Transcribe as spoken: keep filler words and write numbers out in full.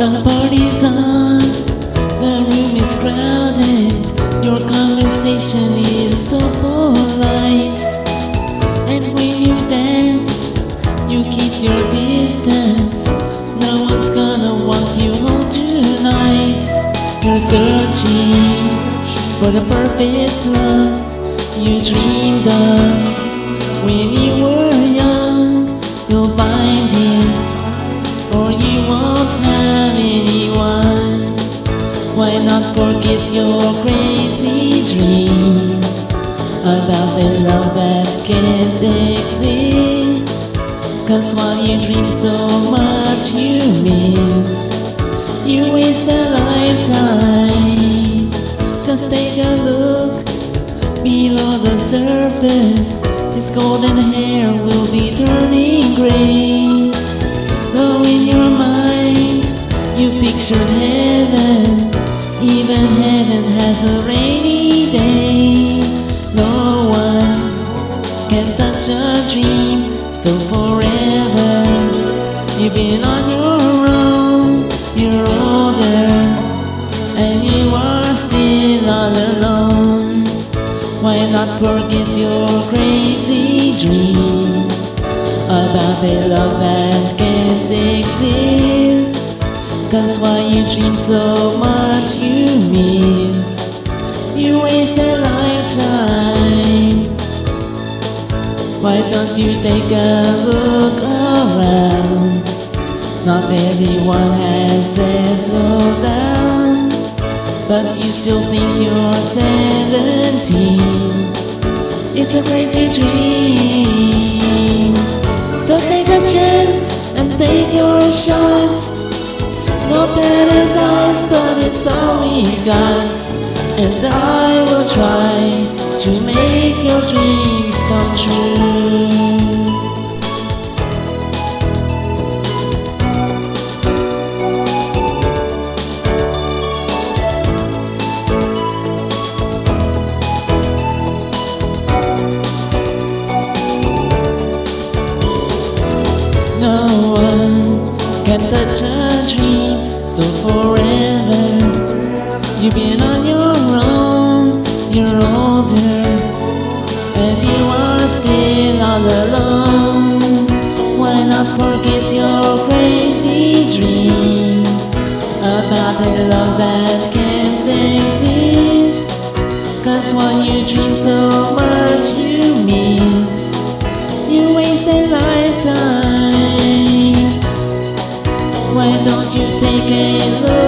The party's on, the room is crowded. Your conversation is so polite. And when you dance, you keep your distance. No one's gonna walk you home tonight. You're searching for the perfect love you dreamed of when you were young. You'll find it, or you won't have anyone. Why not forget your crazy dream about the love that can't exist? Cause while you dream so much you miss. You waste a lifetime. Just take a look below the surface. His golden hair will be turning gray. Though in your mind you picture heaven, even heaven has a rainy day. No one can touch a dream so forever. You've been on your own, you're older, and you are still all alone. Why not forget your crazy dream about the love that can't exist? Cause while you dream so much you miss. You waste a lifetime. Why don't you take a look around? Not everyone has settled down, but you still think you're seventeen. It's a crazy dream. So take a chance and take your shot. No paradise, but it's all we got. And I will try to make your dreams come true. No one can touch a dream so forever. You've been on your own, you're older, and you are still all alone. Why not forget your crazy dream about a love that can't exist? Cause while you dream so much you miss. You waste a lifetime. Why don't you take a look